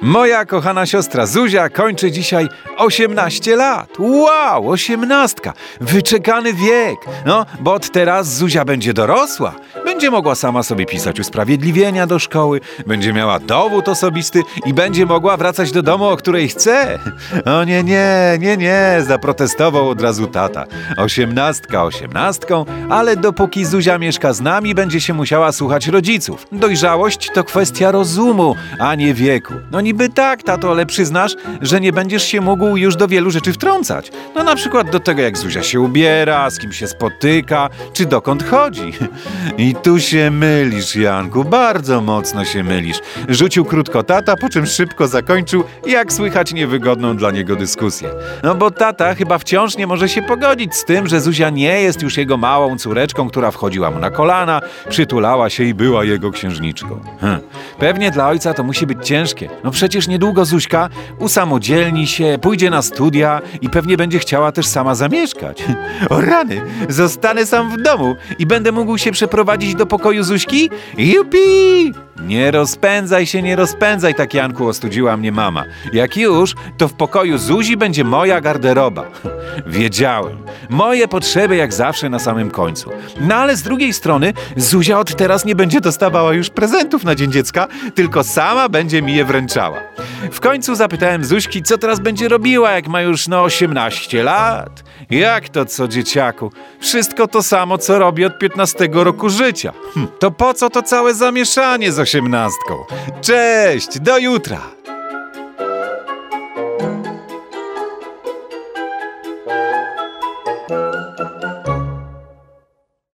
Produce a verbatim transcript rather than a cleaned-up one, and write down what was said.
Moja kochana siostra Zuzia kończy dzisiaj osiemnaście lat. Wow, osiemnastka. Wyczekany wiek. No, bo od teraz Zuzia będzie dorosła. Będzie mogła sama sobie pisać usprawiedliwienia do szkoły, będzie miała dowód osobisty i będzie mogła wracać do domu, o której chce. O nie, nie, nie, nie, zaprotestował od razu tata. Osiemnastka osiemnastką, ale dopóki Zuzia mieszka z nami, będzie się musiała słuchać rodziców. Dojrzałość to kwestia rozumu, a nie wieku. No niby tak, tato, ale przyznasz, że nie będziesz się mógł już do wielu rzeczy wtrącać. No na przykład do tego, jak Zuzia się ubiera, z kim się spotyka, czy dokąd chodzi. I tu się mylisz, Janku, bardzo mocno się mylisz. Rzucił krótko tata, po czym szybko zakończył, jak słychać, niewygodną dla niego dyskusję. No bo tata chyba wciąż nie może się pogodzić z tym, że Zuzia nie jest już jego małą córeczką, która wchodziła mu na kolana, przytulała się i była jego księżniczką. Hm. Pewnie dla ojca to musi być ciężkie. No przecież niedługo Zuśka usamodzielni się, pójdzie na studia i pewnie będzie chciała też sama zamieszkać. O rany, zostanę sam w domu i będę mógł się przeprowadzić do pokoju Zuśki? Jupi! Nie rozpędzaj się, nie rozpędzaj, tak, Janku, ostudziła mnie mama. Jak już, to w pokoju Zuzi będzie moja garderoba. Wiedziałem. Moje potrzeby jak zawsze na samym końcu. No ale z drugiej strony Zuzia od teraz nie będzie dostawała już prezentów na Dzień Dziecka, tylko sama będzie mi je wręczała. W końcu zapytałem Zuśki, co teraz będzie robiła, jak ma już no osiemnaście lat. Jak to co, dzieciaku? Wszystko to samo, co robi od piętnastego roku życia. Hm, to po co to całe zamieszanie z osiemnastką? Cześć, do jutra!